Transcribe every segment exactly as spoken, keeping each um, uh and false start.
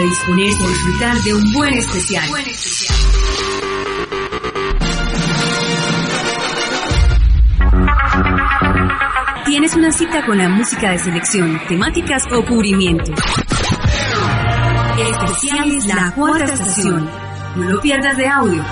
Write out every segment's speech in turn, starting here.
de disponerse a disfrutar de un buen especial. Buen especial. Tienes una cita con la música de selección, temáticas o cubrimientos. El especial es La Cuarta Estación. No lo pierdas de audio.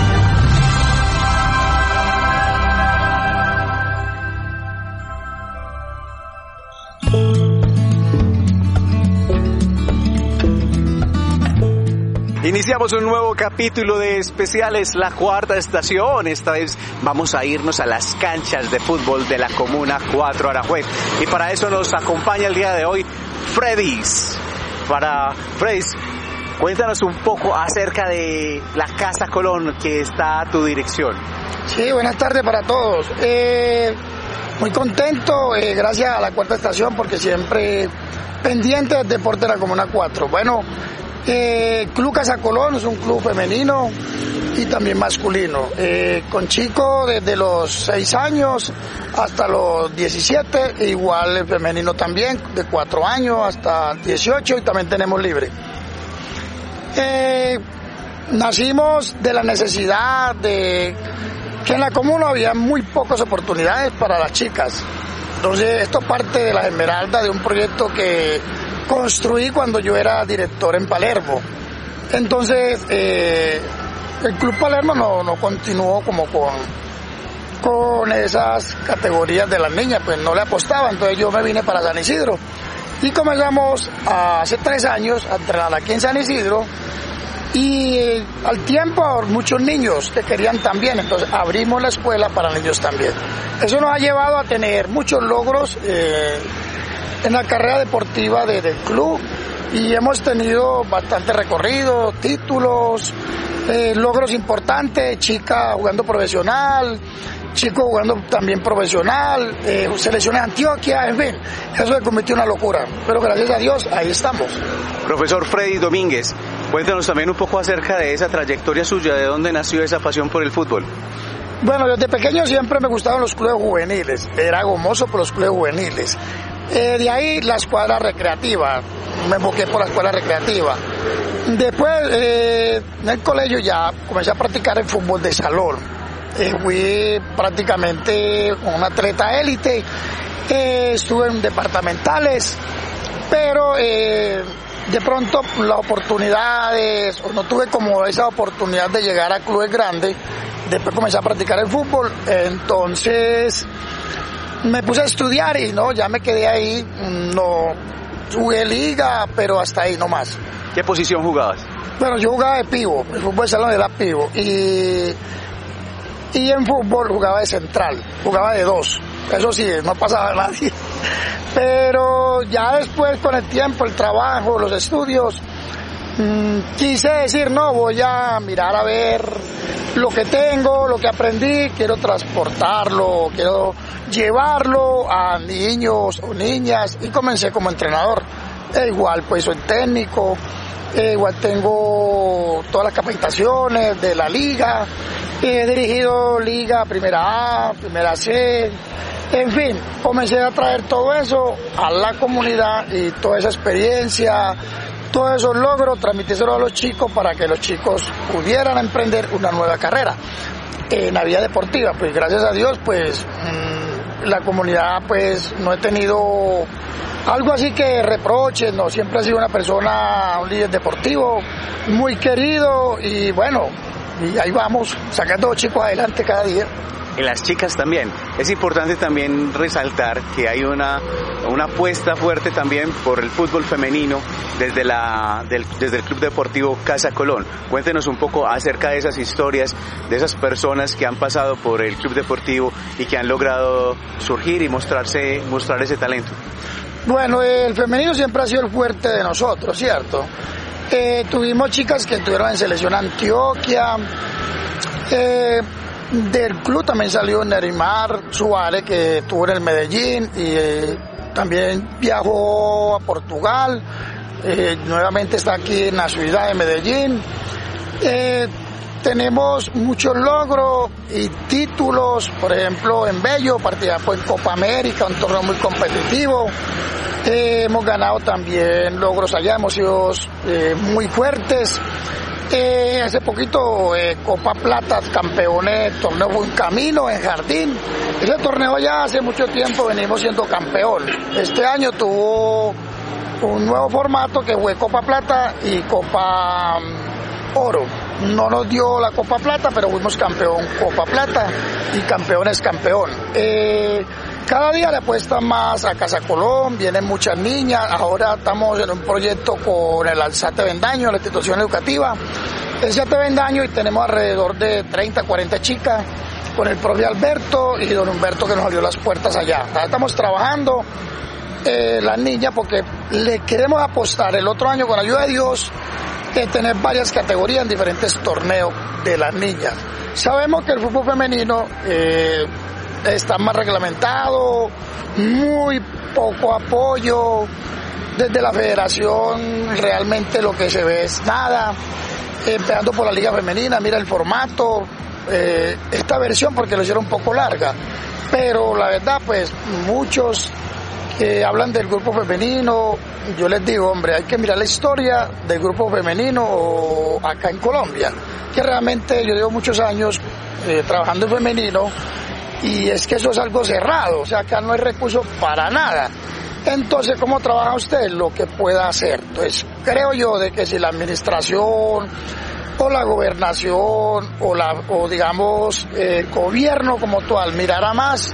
Iniciamos un nuevo capítulo de especiales La Cuarta Estación. Esta vez vamos a irnos a las canchas de fútbol de la Comuna cuatro Aranjuez. Y para eso nos acompaña el día de hoy Freddy's. Para Freddy's, cuéntanos un poco acerca de la Casa Colón que está a tu dirección. Sí, buenas tardes para todos. Eh, muy contento, eh, gracias a La Cuarta Estación, porque siempre pendiente del deporte de la Comuna cuatro. Bueno, Eh, Club Casa Colón es un club femenino y también masculino, eh, con chicos desde los seis años hasta los diecisiete, e igual el femenino también, de cuatro años hasta dieciocho, y también tenemos libre. Eh, nacimos de la necesidad de que en la comuna había muy pocas oportunidades para las chicas. Entonces esto parte de la Esmeralda, de un proyecto que construí cuando yo era director en Palermo. Entonces eh, el Club Palermo no, no continuó como con, con esas categorías de las niñas, pues no le apostaba. Entonces yo me vine para San Isidro y comenzamos a, hace tres años a entrenar aquí en San Isidro, y eh, al tiempo muchos niños que querían también, entonces abrimos la escuela para niños también. Eso nos ha llevado a tener muchos logros eh, en la carrera deportiva de, del club, y hemos tenido bastante recorrido, títulos, eh, logros importantes, chicas jugando profesional, chicos jugando también profesional, eh, selecciones Antioquia, en fin, eso se convirtió en una locura, pero gracias a Dios ahí estamos. Profesor Freddy Domínguez, cuéntanos también un poco acerca de esa trayectoria suya, de dónde nació esa pasión por el fútbol. Bueno, desde pequeño siempre me gustaban los clubes juveniles, era gomoso por los clubes juveniles. Eh, de ahí la escuadra recreativa, me enfoqué por la escuela recreativa. Después eh, en el colegio ya comencé a practicar el fútbol de salón. Eh, fui prácticamente un atleta élite, eh, estuve en departamentales, pero eh, de pronto las oportunidades, no tuve como esa oportunidad de llegar a clubes grandes. Después comencé a practicar el fútbol, entonces me puse a estudiar y no, ya me quedé ahí, no jugué liga, pero hasta ahí nomás. ¿Qué posición jugabas? Bueno, yo jugaba de pivo, el fútbol de salón era pivo, y, y en fútbol jugaba de central, jugaba de dos, eso sí, no pasaba nadie. Pero ya después, con el tiempo, el trabajo, los estudios, mmm, quise decir, no, voy a mirar a ver lo que tengo, lo que aprendí, quiero transportarlo, quiero llevarlo a niños o niñas, y comencé como entrenador. E igual pues soy técnico, e igual tengo todas las capacitaciones de la liga, he dirigido liga primera A, primera C, en fin, comencé a traer todo eso a la comunidad, y toda esa experiencia, todos esos logros, transmitírselo a los chicos para que los chicos pudieran emprender una nueva carrera en la vida deportiva. Pues gracias a Dios, pues mmm, la comunidad, pues no he tenido algo así que reproches, no, siempre he sido una persona, un líder deportivo muy querido, y bueno, y ahí vamos, sacando a los chicos adelante cada día. En las chicas también. Es importante también resaltar que hay una, una apuesta fuerte también por el fútbol femenino desde, la, del, desde el Club Deportivo Casa Colón. Cuéntenos un poco acerca de esas historias, de esas personas que han pasado por el Club Deportivo y que han logrado surgir y mostrarse, mostrar ese talento. Bueno, el femenino siempre ha sido el fuerte de nosotros, ¿cierto? Eh, tuvimos chicas que estuvieron en selección Antioquia, eh, del club también salió Nerimar Suárez, que estuvo en el Medellín, y eh, también viajó a Portugal, eh, nuevamente está aquí en la ciudad de Medellín. Eh, tenemos muchos logros y títulos, por ejemplo en Bello participamos en Copa América, un torneo muy competitivo. Eh, hemos ganado también logros allá, hemos sido eh, muy fuertes. Eh, hace poquito eh, Copa Plata, campeones, torneo Buen Camino en Jardín. Ese torneo ya hace mucho tiempo venimos siendo campeón. Este año tuvo un nuevo formato que fue Copa Plata y Copa um, Oro. No nos dio la Copa Plata, pero fuimos campeón Copa Plata y campeón es campeón. Eh, Cada día le apuestan más a Casa Colón, vienen muchas niñas, ahora estamos en un proyecto con el Alzate Bendaño, la institución educativa, el Alzate Bendaño, y tenemos alrededor de treinta, cuarenta chicas con el profe Alberto y don Humberto que nos abrió las puertas allá. Ahora estamos trabajando eh, las niñas porque le queremos apostar el otro año con la ayuda de Dios que tener varias categorías en diferentes torneos de las niñas. Sabemos que el fútbol femenino eh, está más reglamentado, muy poco apoyo, desde la federación realmente lo que se ve es nada, empezando por la liga femenina, mira el formato, eh, esta versión porque lo hicieron un poco larga, pero la verdad pues muchos que hablan del grupo femenino, yo les digo, hombre, hay que mirar la historia del grupo femenino acá en Colombia, que realmente yo llevo muchos años eh, trabajando en femenino, y es que eso es algo cerrado, o sea, acá no hay recursos para nada. Entonces, ¿cómo trabaja usted? Lo que pueda hacer. Entonces, creo yo de que si la administración o la gobernación o, la, o digamos, el gobierno como tal mirara más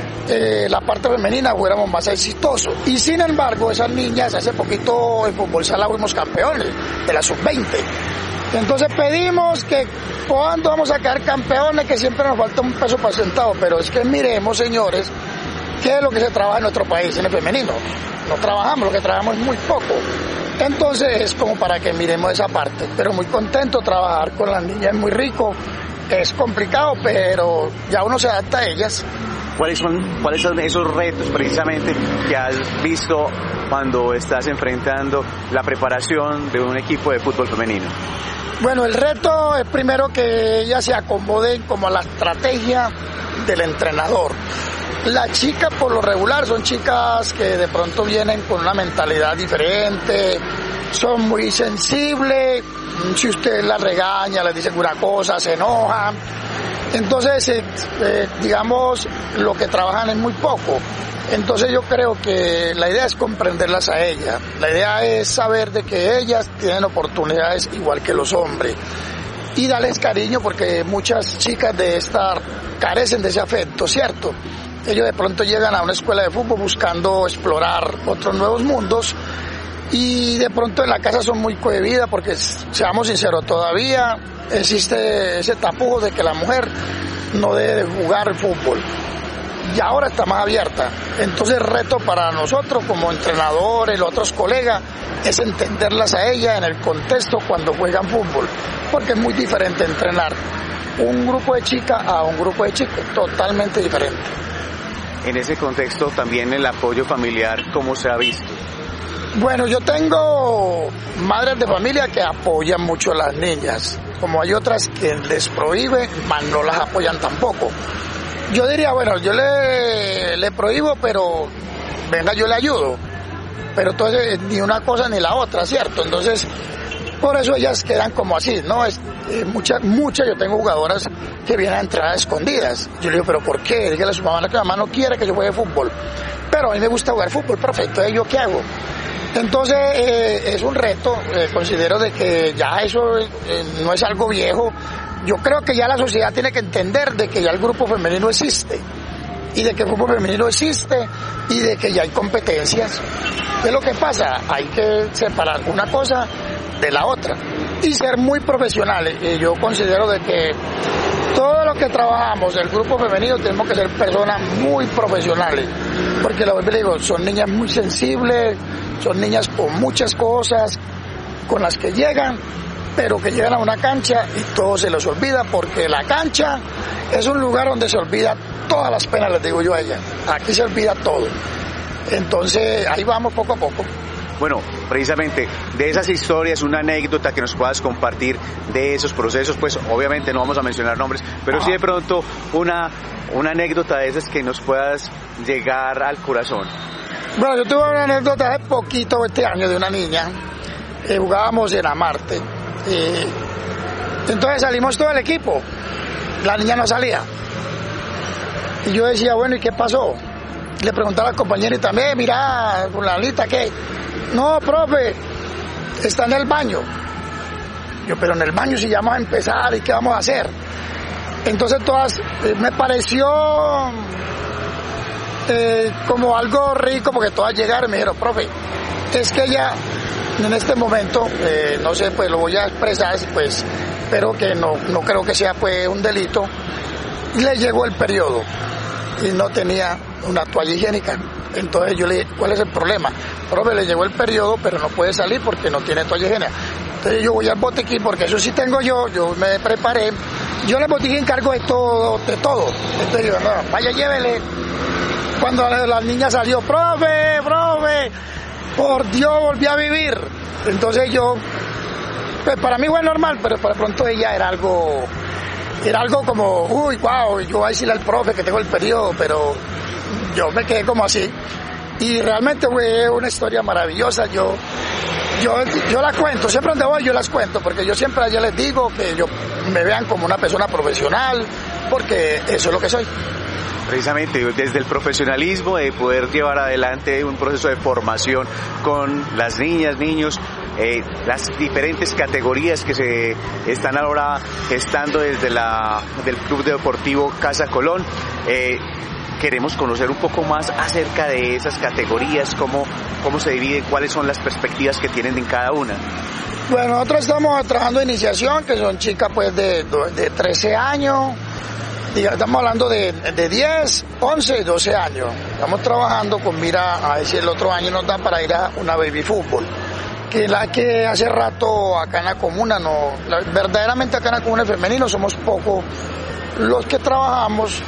eh, la parte femenina, fuéramos más exitosos. Y sin embargo, esas niñas, hace poquito en fútbol sala fuimos campeones de la sub veinte. Entonces pedimos que cuando vamos a quedar campeones, que siempre nos falta un peso para centavo, pero es que miremos, señores, qué es lo que se trabaja en nuestro país, en el femenino. No trabajamos, lo que trabajamos es muy poco. Entonces es como para que miremos esa parte, pero muy contento trabajar con las niñas, es muy rico, es complicado, pero ya uno se adapta a ellas. ¿Cuáles son, cuáles son esos retos precisamente que has visto cuando estás enfrentando la preparación de un equipo de fútbol femenino? Bueno, el reto es primero que ellas se acomoden como a la estrategia del entrenador. Las chicas por lo regular son chicas que de pronto vienen con una mentalidad diferente, son muy sensibles, si usted las regaña, les dice alguna cosa, se enojan. Entonces, eh, eh, digamos, lo que trabajan es muy poco. Entonces yo creo que la idea es comprenderlas a ellas. La idea es saber de que ellas tienen oportunidades igual que los hombres. Y darles cariño porque muchas chicas de esta carecen de ese afecto, ¿cierto? Ellos de pronto llegan a una escuela de fútbol buscando explorar otros nuevos mundos y de pronto en la casa son muy cohibidas porque, seamos sinceros, todavía existe ese tapujo de que la mujer no debe jugar fútbol. Y ahora está más abierta. Entonces el reto para nosotros como entrenadores, los otros colegas, es entenderlas a ellas en el contexto cuando juegan fútbol, porque es muy diferente entrenar un grupo de chicas a un grupo de chicos, totalmente diferente. En ese contexto también el apoyo familiar, ¿cómo se ha visto? Bueno, yo tengo madres de familia que apoyan mucho a las niñas, como hay otras que les prohíben, mas no las apoyan tampoco. Yo diría, bueno, yo le, le prohíbo, pero venga, yo le ayudo. Pero entonces ni una cosa ni la otra, ¿cierto? Entonces, por eso ellas quedan como así, ¿no? Es, eh, muchas, muchas, yo tengo jugadoras que vienen a entrar a escondidas. Yo le digo, ¿pero por qué? Dígale a su mamá que mi mamá no quiere que yo juegue fútbol. Pero a mí me gusta jugar fútbol, perfecto, ¿eh? ¿Yo qué hago? Entonces, eh, es un reto, eh, considero de que ya eso eh, no es algo viejo. Yo creo que ya la sociedad tiene que entender de que ya el grupo femenino existe y de que el grupo femenino existe y de que ya hay competencias. ¿Qué es lo que pasa? Hay que separar una cosa de la otra y ser muy profesionales. Y yo considero de que todo lo que trabajamos, el grupo femenino, tenemos que ser personas muy profesionales, porque lo que digo, son niñas muy sensibles, son niñas con muchas cosas con las que llegan, pero que llegan a una cancha y todo se les olvida, porque la cancha es un lugar donde se olvida todas las penas, les digo yo a ella. Aquí se olvida todo. Entonces, ahí vamos poco a poco. Bueno, precisamente de esas historias, una anécdota que nos puedas compartir de esos procesos, pues obviamente no vamos a mencionar nombres, pero sí de pronto una, una anécdota de esas que nos puedas llegar al corazón. Bueno, yo tuve una anécdota hace poquito, este año, de una niña, eh, jugábamos en Amarte, eh, entonces salimos todo el equipo, la niña no salía, y yo decía, bueno, ¿y qué pasó? Le preguntaba al compañero y también, mira, con la lista, ¿qué? No, profe, está en el baño. Yo, pero en el baño si ya vamos a empezar, ¿y qué vamos a hacer? Entonces todas, eh, me pareció eh, como algo rico, porque todas llegaron y me dijeron, profe, es que ella en este momento, eh, no sé, pues lo voy a expresar, pues, pero que no, no creo que sea pues un delito, le llegó el periodo y no tenía una toalla higiénica. Entonces yo le dije, ¿cuál es el problema? Profe, le llegó el periodo, pero no puede salir porque no tiene toalla higiénica. Entonces yo voy al botiquín, porque eso sí tengo yo, yo me preparé. Yo en el botiquín encargo de todo, de todo. Entonces yo, no, vaya, llévele. Cuando la, la niña salió, profe, profe, por Dios, volví a vivir. Entonces yo, pues para mí fue normal, pero para pronto ella era algo... Era algo como, uy, wow, yo voy a decirle al profe que tengo el periodo, pero yo me quedé como así. Y realmente fue una historia maravillosa. Yo, yo, yo la cuento, siempre donde voy yo las cuento, porque yo siempre a ellos les digo que yo me vean como una persona profesional, porque eso es lo que soy. Precisamente desde el profesionalismo de poder llevar adelante un proceso de formación con las niñas, niños, eh, las diferentes categorías que se están ahora gestando desde la del Club Deportivo Casa Colón. Eh, queremos conocer un poco más acerca de esas categorías, cómo, cómo se dividen, cuáles son las perspectivas que tienen en cada una. Bueno, nosotros estamos trabajando en iniciación, que son chicas pues de, de trece años, estamos hablando de, de diez, once y doce años. Estamos trabajando con mira a ver si el otro año nos da para ir a una baby fútbol, que la que hace rato acá en la comuna, no, la, verdaderamente acá en la comuna femenino somos pocos los que trabajamos,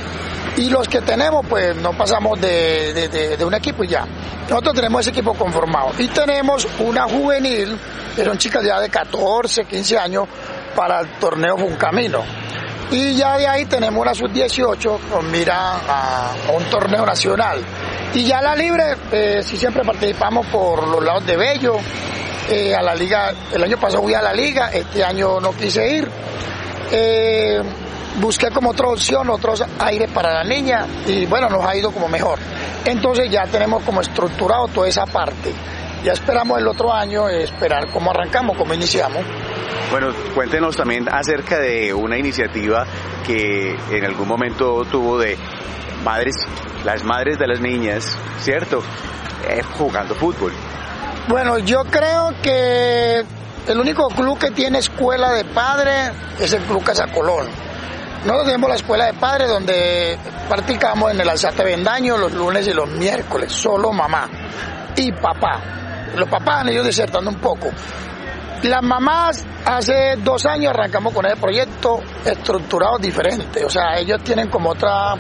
y los que tenemos pues no pasamos de, de, de, de un equipo y ya. Nosotros tenemos ese equipo conformado y tenemos una juvenil, que son chicas ya de catorce, quince años, para el torneo Funcamino. Y ya de ahí tenemos una sub dieciocho con mira a, a un torneo nacional. Y ya la libre, eh, sí siempre participamos por los lados de Bello, eh, a la liga, el año pasado fui a la liga, este año no quise ir. Eh, busqué como otra opción, otros aires para la niña, y bueno, nos ha ido como mejor. Entonces ya tenemos como estructurado toda esa parte. Ya esperamos el otro año, eh, esperar cómo arrancamos, cómo iniciamos. Bueno, cuéntenos también acerca de una iniciativa que en algún momento tuvo de madres, las madres de las niñas, ¿cierto? Eh, jugando fútbol. Bueno, yo creo que el único club que tiene escuela de padres es el Club Casa Colón. Nosotros tenemos la escuela de padres donde practicamos en el Alzate Bendaño los lunes y los miércoles, solo mamá y papá. Los papás han ido desertando un poco. Las mamás, hace dos años arrancamos con ese proyecto estructurado diferente, o sea, ellos tienen como otra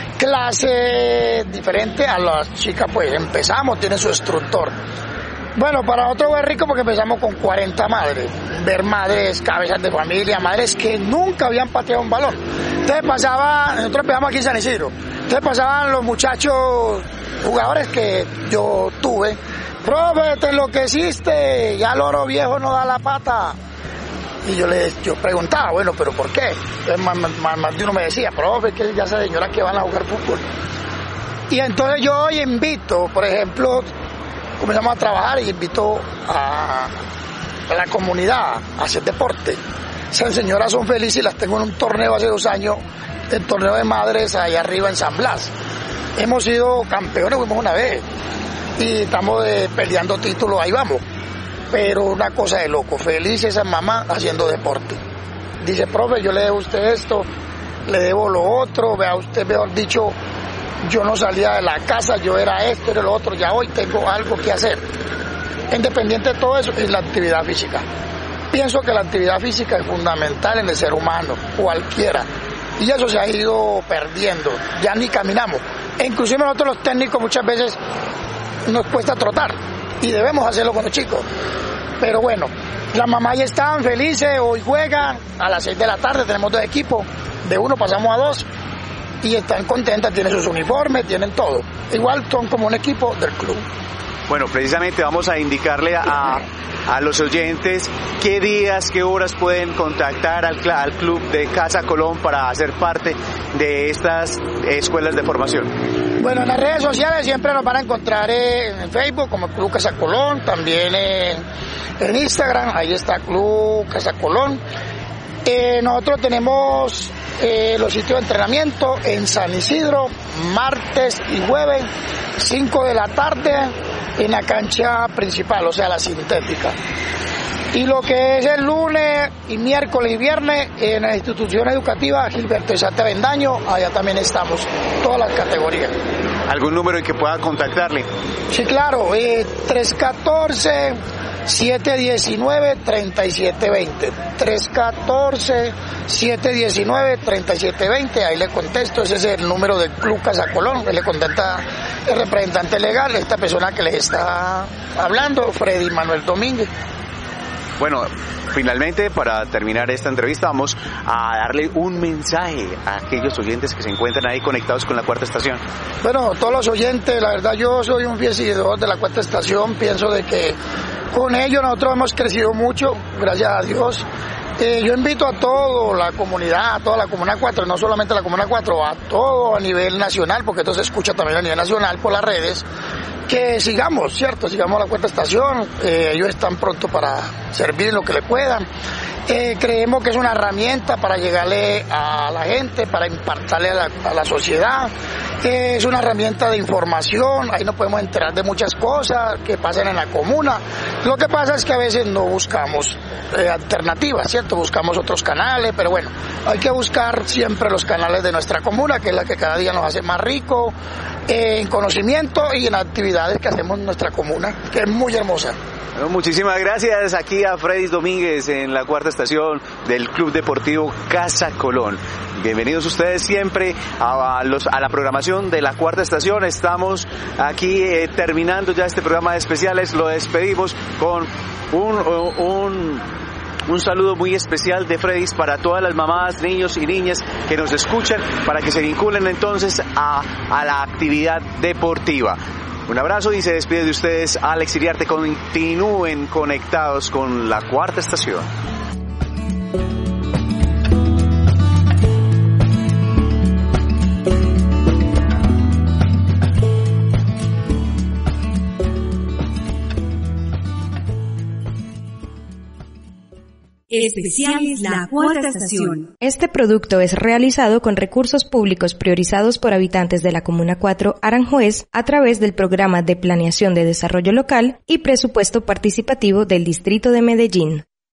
clase diferente a las chicas, pues empezamos, tienen su instructor. Bueno, para nosotros fue rico porque empezamos con cuarenta madres, ver madres, cabezas de familia, madres que nunca habían pateado un balón. Entonces pasaba, nosotros empezamos aquí en San Isidro, entonces pasaban los muchachos, jugadores que yo tuve, profe, te enloqueciste, ya el oro viejo no da la pata. Y yo le yo preguntaba, bueno, ¿pero por qué? Entonces más, más, más de uno me decía, profe, que ya esa señora que van a jugar fútbol. Y entonces yo hoy invito, por ejemplo, comenzamos a trabajar y invito a, a la comunidad a hacer deporte. Esas señoras son felices y las tengo en un torneo hace dos años, el torneo de madres allá arriba en San Blas. Hemos sido campeones, fuimos una vez, y estamos de, peleando títulos, ahí vamos. Pero una cosa de loco, feliz esa mamá haciendo deporte. Dice, profe, yo le debo a usted esto, le debo lo otro, vea usted, mejor dicho, yo no salía de la casa, yo era esto, era lo otro, ya hoy tengo algo que hacer. Independiente de todo eso, es la actividad física. Pienso que la actividad física es fundamental en el ser humano, cualquiera. Y eso se ha ido perdiendo, ya ni caminamos. E inclusive nosotros los técnicos muchas veces nos cuesta trotar y debemos hacerlo con los chicos. Pero bueno, las mamás ya están felices, hoy juegan a las seis de la tarde, tenemos dos equipos, de uno pasamos a dos y están contentas, tienen sus uniformes, tienen todo. Igual son como un equipo del club. Bueno, precisamente vamos a indicarle a, a los oyentes qué días, qué horas pueden contactar al, al club de Casa Colón para hacer parte de estas escuelas de formación. Bueno, en las redes sociales siempre nos van a encontrar en Facebook como Club Casa Colón, también en, en Instagram, ahí está Club Casa Colón. Eh, nosotros tenemos eh, los sitios de entrenamiento en San Isidro, martes y jueves, cinco de la tarde, en la cancha principal, o sea, la sintética. Y lo que es el lunes y miércoles y viernes en la institución educativa Gilberto Isate Avendaño, allá también estamos, todas las categorías. ¿Algún número en que pueda contactarle? Sí, claro, eh, tres uno cuatro, siete uno nueve, tres siete dos cero. tres uno cuatro, siete uno nueve, tres siete dos cero, ahí le contesto, ese es el número del Club Casa Colón, le contesta el representante legal, esta persona que les está hablando, Freddy Manuel Domínguez. Bueno, finalmente, para terminar esta entrevista, vamos a darle un mensaje a aquellos oyentes que se encuentran ahí conectados con la Cuarta Estación. Bueno, todos los oyentes, la verdad yo soy un fiel seguidor de la Cuarta Estación, pienso de que con ellos nosotros hemos crecido mucho, gracias a Dios. Eh, yo invito a toda la comunidad, a toda la Comuna cuatro, no solamente a la Comuna cuatro, a todo a nivel nacional, porque esto se escucha también a nivel nacional por las redes, que sigamos, ¿cierto? Sigamos la Cuarta Estación, eh, ellos están prontos para servir lo que le puedan. Eh, creemos que es una herramienta para llegarle a la gente, para impartirle a la, a la sociedad. Eh, es una herramienta de información, ahí nos podemos enterar de muchas cosas que pasan en la comuna. Lo que pasa es que a veces no buscamos eh, alternativas, ¿cierto? Buscamos otros canales, pero bueno, hay que buscar siempre los canales de nuestra comuna, que es la que cada día nos hace más rico eh, en conocimiento y en actividades que hacemos en nuestra comuna, que es muy hermosa. Bueno, muchísimas gracias aquí a Freddy Domínguez en la Cuarta Estación del Club Deportivo Casa Colón. Bienvenidos ustedes siempre a, los, a la programación de la Cuarta Estación. Estamos aquí eh, terminando ya este programa de especiales. Lo despedimos con un, un, un saludo muy especial de Freddy para todas las mamás, niños y niñas que nos escuchan, para que se vinculen entonces a, a la actividad deportiva. Un abrazo y se despide de ustedes Alex Iriarte. Continúen conectados con la Cuarta Estación. Especiales La Cuarta Estación. Este producto es realizado con recursos públicos priorizados por habitantes de la Comuna cuatro Aranjuez a través del Programa de Planeación de Desarrollo Local y Presupuesto Participativo del Distrito de Medellín.